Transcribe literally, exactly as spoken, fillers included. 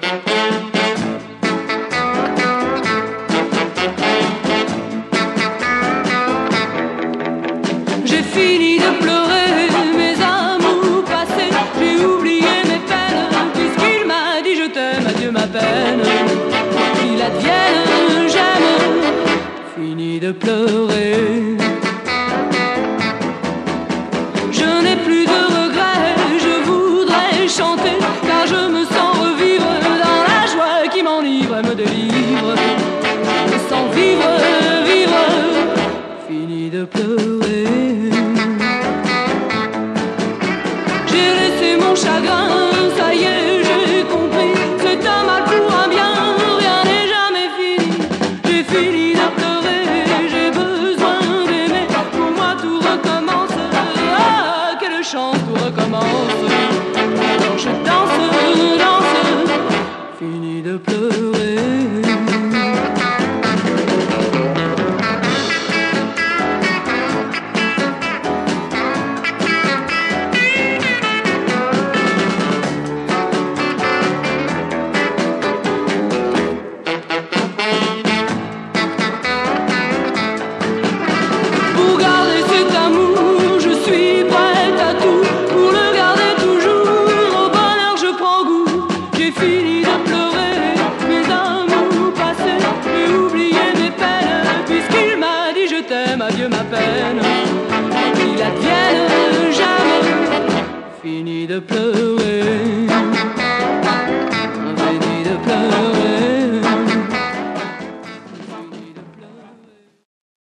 J'ai fini de pleurer mes amours passés, j'ai oublié mes peines, puisqu'il m'a dit je t'aime, adieu ma peine, qu'il advienne, j'aime, fini de pleurer. Je n'ai plus de regrets, je voudrais chanter, car je me sens revivre dans la joie qui m'enivre et me délivre. Je me sens vivre, vivre, fini de pleurer. J'ai laissé mon chagrin, ça y est, j'ai compris, c'est un mal pour un bien, rien n'est jamais fini. J'ai fini de pleurer, j'ai besoin d'aimer, pour moi tout recommence. Ah, quelle chance, tout recommence. Alors je danse, danse, fini de pleurer. Pour garder cet amour, je suis prête à tout. Pour le garder toujours, au bonheur je prends goût. J'ai fini de pleurer mes amours passés, j'ai oublié mes peines, puisqu'il m'a dit je t'aime, adieu ma peine, qu'il advienne, jamais, fini de pleurer, fini de pleurer.